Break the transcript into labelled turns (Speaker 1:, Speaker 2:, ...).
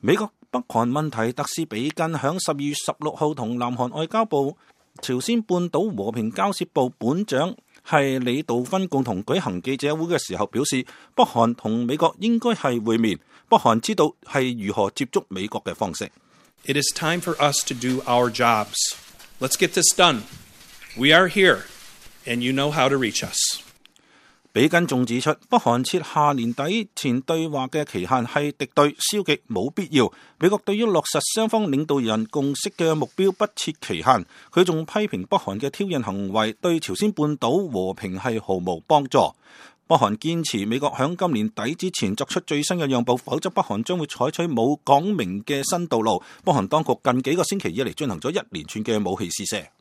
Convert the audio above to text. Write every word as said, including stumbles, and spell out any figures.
Speaker 1: 美國北韓問題特使比根響十二月十六號同南韓外交部、朝鮮半島和平交涉部本長係李道勳共同舉行記者會嘅時候表示，北韓同美國應該係會面，北韓知道係如何接觸美國嘅方式。
Speaker 2: It is time for us to do our jobs. Let's get this done. We are here, and you know how to reach us.
Speaker 1: 比根仲指出，北韓設下年底前對話嘅期限係敵對、消極，冇必要。美國對於落實雙方領導人共識嘅目標不設期限。佢仲批評北韓嘅挑釁行為對朝鮮半島和平係毫無幫助。北韓堅持美國響今年底之前作出最新嘅讓步，否則北韓將會採取冇講明嘅新道路。北韓當局近幾個星期以嚟進行咗一連串嘅武器試射。